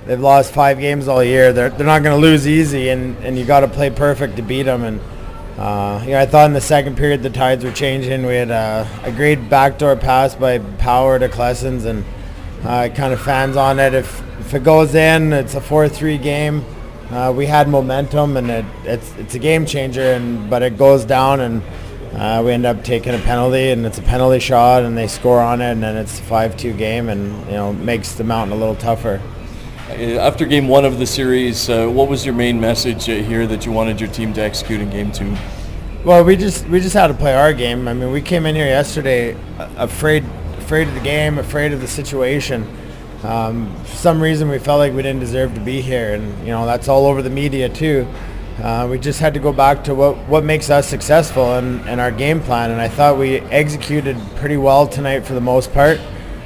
they've lost 5 games all year. They're not going to lose easy, and you got to play perfect to beat them. And I thought in the second period the tides were changing. We had a great backdoor pass by Power to Klessens, and kind of fans on it. If it goes in, it's a 4-3 game. We had momentum, and it's a game changer. But it goes down, and we end up taking a penalty, and it's a penalty shot, and they score on it, and then it's a 5-2 game, and makes the mountain a little tougher. After game 1 of the series, what was your main message here that you wanted your team to execute in game 2? Well, we just had to play our game. I mean, we came in here yesterday afraid of the game, afraid of the situation. For some reason, we felt like we didn't deserve to be here, and that's all over the media too. We just had to go back to what makes us successful and our game plan, and I thought we executed pretty well tonight for the most part.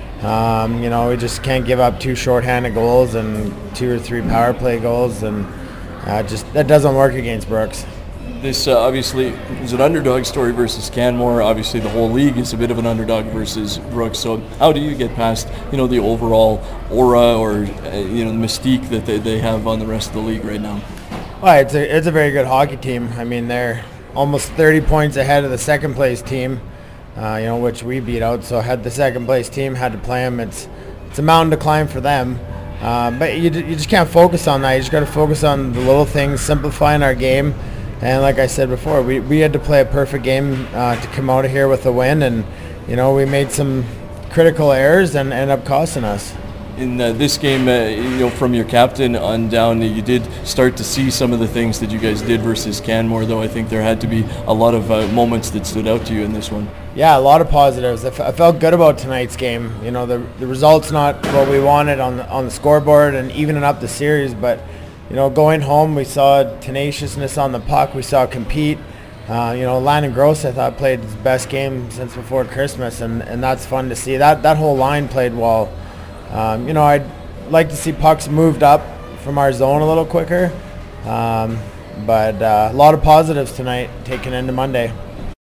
We just can't give up 2 shorthanded goals and 2 or 3 power play goals, and that doesn't work against Brooks. This obviously is an underdog story versus Canmore. Obviously, the whole league is a bit of an underdog versus Brooks. So, how do you get past the overall aura or the mystique that they have on the rest of the league right now? Well, it's a very good hockey team. I mean, they're almost 30 points ahead of the second place team, which we beat out. So, had the second place team had to play them, it's a mountain to climb for them. But you just can't focus on that. You just got to focus on the little things, simplifying our game. And like I said before, we had to play a perfect game to come out of here with a win, and we made some critical errors and ended up costing us. In this game, from your captain on down, you did start to see some of the things that you guys did versus Canmore, though I think there had to be a lot of moments that stood out to you in this one. Yeah, a lot of positives. I felt good about tonight's game. The result's not what we wanted on the scoreboard and evening up the series, but going home, we saw tenaciousness on the puck. We saw compete. Landon Gross, I thought, played his best game since before Christmas, and that's fun to see. That whole line played well. I'd like to see pucks moved up from our zone a little quicker. But a lot of positives tonight taken into Monday.